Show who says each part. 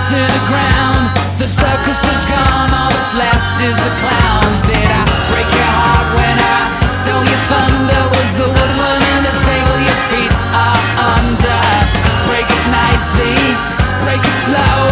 Speaker 1: to the ground. The circus is gone, all that's left is the clowns. Did I break your heart when I stole your thunder? Was the woodworm in the table your feet are under? Break it nicely, break it slow.